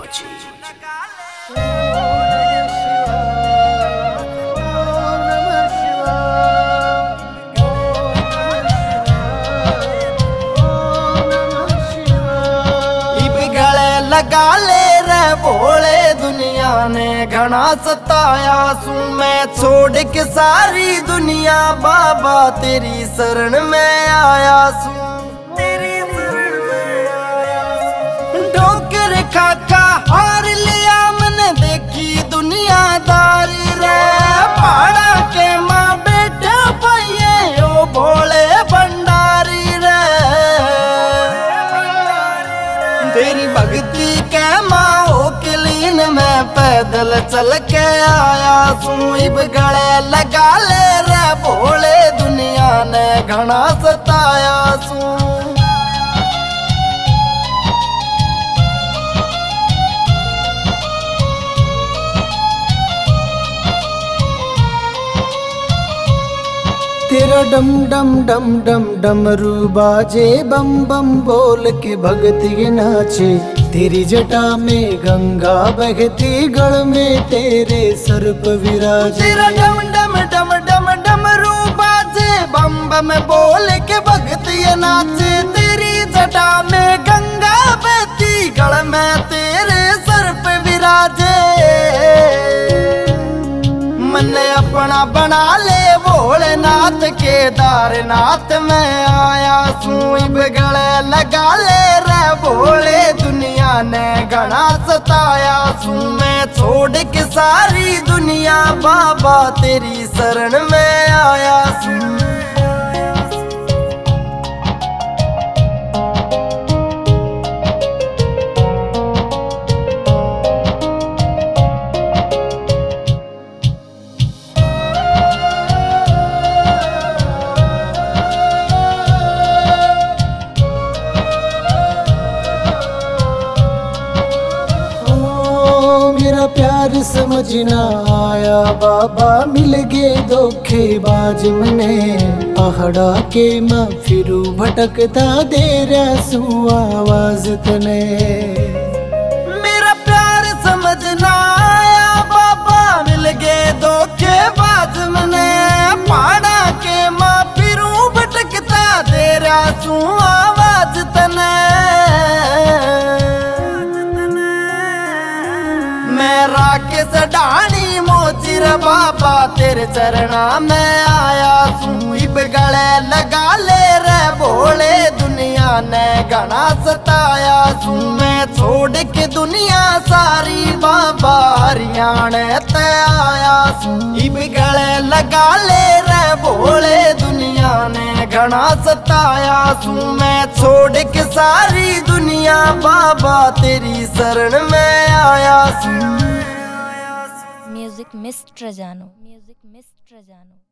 जी। लगा ले रे भोले दुनिया ने घना सताया सू, मैं छोड़ के सारी दुनिया बाबा तेरी शरण में आया सू। तेरी शरण में आया सू। ठोकर खाका हार लिया मैंने देखी दुनियादारी रे, पहाड़ा के माँ बेटे पाइये ओ भोले भंडारी रे। तेरी भक्ति के माओ के लीन में पैदल चल के आया सू, इब गले लगा ले रे भोले दुनिया ने घना सताया सू। तेरा डम डम डम डम डमरू बाजे, बम बम बोल के भगती नाचे। तेरी जटा में गंगा बहती, गढ़ में तेरे सर्प विराजे। तेरा डम डम डम डम डमरू बाजे, बम बम बोल के भगती नाचे। तेरी जटा में गंगा बहती, गढ़ में तेरे सर्प विराजे। मन अपना बना ले भोलेनाथ, केदारनाथ में आया सू, इब गले लगा ले रे भोले दुनिया ने घना सताया सू। मैं छोड़ के सारी दुनिया बाबा तेरी शरण में आया सू। प्यार समझ ना आया बाबा, मिल गए धोखेबाज मने। पहाड़ा के माँ फिरू भटकता दे रसू आवाज तने। मेरा प्यार समझ ना आया बाबा, मिल गए धोखेबाज मने। पहाड़ा के माँ फिरू भटकता दे रसू आवाज तने। राकेश डाणी मोचिर बाबा तेरे चरणा में आया सू, इब गले लगा ले रे भोले दुनिया ने घना सताया सू। मैं छोड़ के दुनिया सारी बाबा हरियाणा ते आया सू, इब गले लगा ले रे भोले दुनिया ने घना सताया सू। मैं छोड़ के सारी दुनिया बाबा तेरी शरण में आया सू। Music mister Jano, music mister जानो।